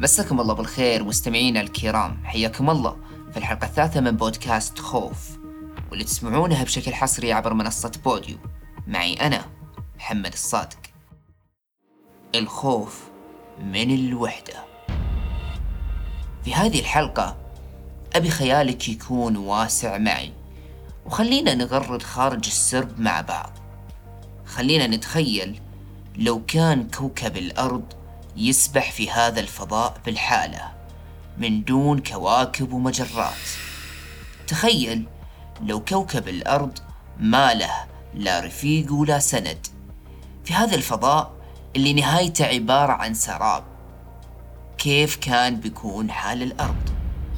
مساكم الله بالخير مستمعينا الكرام، حياكم الله في الحلقة الثالثة من بودكاست خوف، واللي تسمعونها بشكل حصري عبر منصة بوديو. معي أنا محمد الصادق. الخوف من الوحدة. في هذه الحلقة أبي خيالك يكون واسع معي، وخلينا نغرد خارج السرب مع بعض. خلينا نتخيل لو كان كوكب الأرض يسبح في هذا الفضاء بالحالة من دون كواكب ومجرات. تخيل لو كوكب الأرض ما له لا رفيق ولا سند في هذا الفضاء اللي نهايته عبارة عن سراب. كيف كان بيكون حال الأرض؟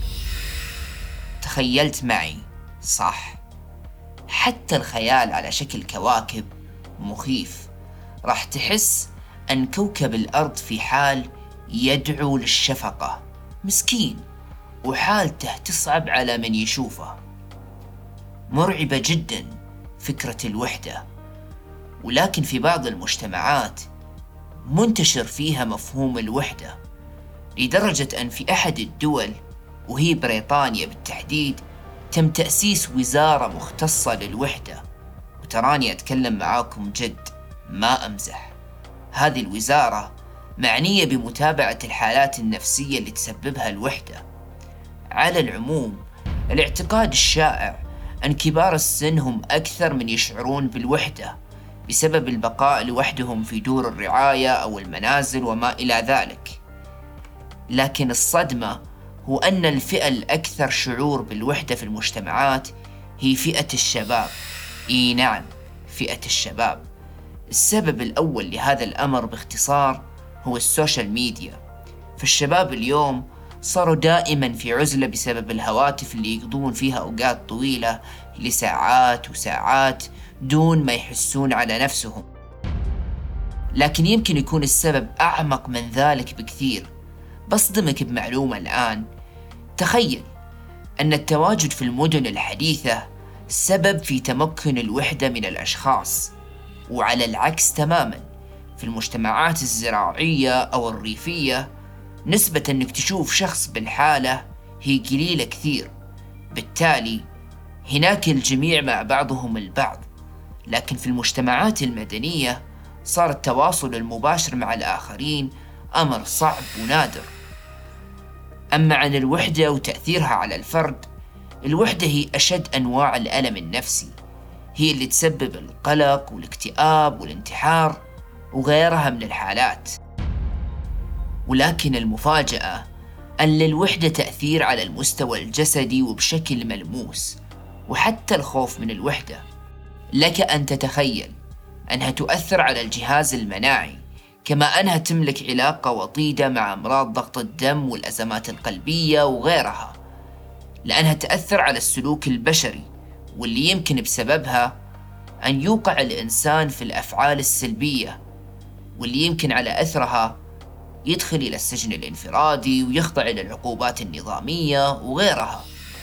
تخيلت معي صح؟ حتى الخيال على شكل كواكب مخيف. راح تحس أن كوكب الأرض في حال يدعو للشفقة، مسكين، وحالته تصعب على من يشوفه. مرعبة جدا فكرة الوحدة، ولكن في بعض المجتمعات منتشر فيها مفهوم الوحدة، لدرجة أن في أحد الدول وهي بريطانيا بالتحديد تم تأسيس وزارة مختصة للوحدة. وتراني أتكلم معاكم جد، ما أمزح. هذه الوزارة معنية بمتابعة الحالات النفسية اللي تسببها الوحدة. على العموم، الاعتقاد الشائع أن كبار السن هم أكثر من يشعرون بالوحدة بسبب البقاء لوحدهم في دور الرعاية أو المنازل وما إلى ذلك. لكن الصدمة هو أن الفئة الأكثر شعور بالوحدة في المجتمعات هي فئة الشباب. نعم، فئة الشباب. السبب الأول لهذا الأمر باختصار هو السوشيال ميديا. فالشباب اليوم صاروا دائما في عزلة بسبب الهواتف اللي يقضون فيها أوقات طويلة لساعات وساعات دون ما يحسون على نفسهم. لكن يمكن يكون السبب أعمق من ذلك بكثير. بصدمك بمعلومة الآن. تخيل أن التواجد في المدن الحديثة سبب في تمكن الوحدة من الأشخاص، وعلى العكس تماما في المجتمعات الزراعية أو الريفية نسبة أنك تشوف شخص بالحالة هي قليلة كثير. بالتالي هناك الجميع مع بعضهم البعض. لكن في المجتمعات المدنية صار التواصل المباشر مع الآخرين أمر صعب ونادر. أما عن الوحدة وتأثيرها على الفرد، الوحدة هي أشد أنواع الألم النفسي، هي اللي تسبب القلق والاكتئاب والانتحار وغيرها من الحالات. ولكن المفاجأة أن للوحدة تأثير على المستوى الجسدي وبشكل ملموس. وحتى الخوف من الوحدة، لك أن تتخيل أنها تؤثر على الجهاز المناعي، كما أنها تملك علاقة وطيدة مع أمراض ضغط الدم والأزمات القلبية وغيرها، لأنها تأثر على السلوك البشري، واللي يمكن بسببها أن يوقع الإنسان في الأفعال السلبية، واللي يمكن على أثرها يدخل إلى السجن الانفرادي ويخضع إلى العقوبات النظامية وغيرها.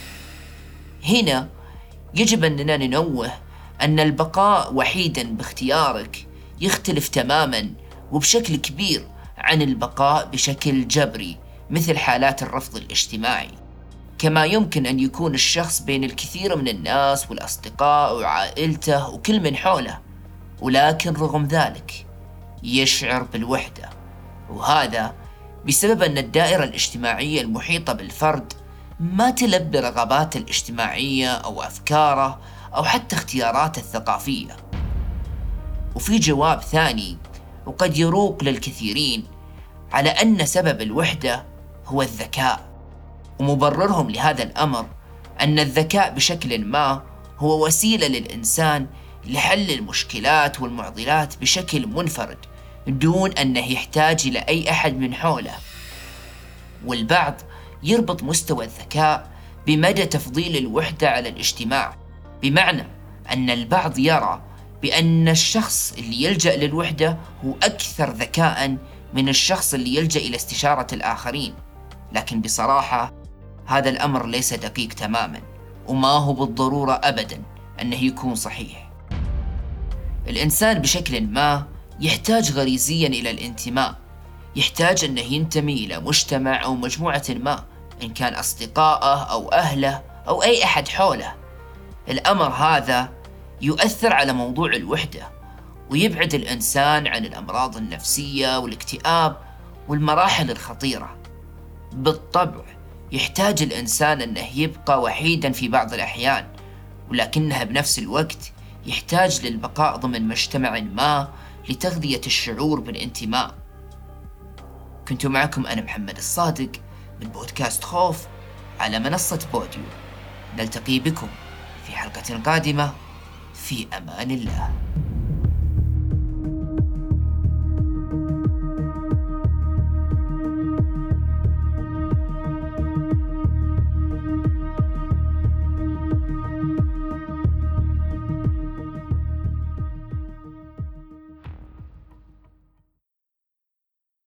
هنا يجب أننا ننوه أن البقاء وحيدا باختيارك يختلف تماما وبشكل كبير عن البقاء بشكل جبري مثل حالات الرفض الاجتماعي. كما يمكن أن يكون الشخص بين الكثير من الناس والأصدقاء وعائلته وكل من حوله، ولكن رغم ذلك يشعر بالوحدة. وهذا بسبب أن الدائرة الاجتماعية المحيطة بالفرد ما تلبي رغباته الاجتماعية أو أفكاره أو حتى اختياراته الثقافية. وفي جواب ثاني وقد يروق للكثيرين على أن سبب الوحدة هو الذكاء، ومبررهم لهذا الأمر أن الذكاء بشكل ما هو وسيلة للإنسان لحل المشكلات والمعضلات بشكل منفرد دون أنه يحتاج إلى أي أحد من حوله. والبعض يربط مستوى الذكاء بمدى تفضيل الوحدة على الاجتماع، بمعنى أن البعض يرى بأن الشخص اللي يلجأ للوحدة هو أكثر ذكاء من الشخص اللي يلجأ إلى استشارة الآخرين. لكن بصراحة هذا الأمر ليس دقيق تماما، وما هو بالضرورة أبدا أنه يكون صحيح. الإنسان بشكل ما يحتاج غريزيا إلى الانتماء، يحتاج أنه ينتمي إلى مجتمع أو مجموعة ما، إن كان أصدقائه أو أهله أو أي أحد حوله. الأمر هذا يؤثر على موضوع الوحدة، ويبعد الإنسان عن الأمراض النفسية والاكتئاب والمراحل الخطيرة. بالطبع يحتاج الإنسان أنه يبقى وحيدا في بعض الأحيان، ولكنها بنفس الوقت يحتاج للبقاء ضمن مجتمع ما لتغذية الشعور بالانتماء. كنت معكم أنا محمد الصادق من بودكاست خوف على منصة بوديو. نلتقي بكم في حلقة قادمة، في أمان الله.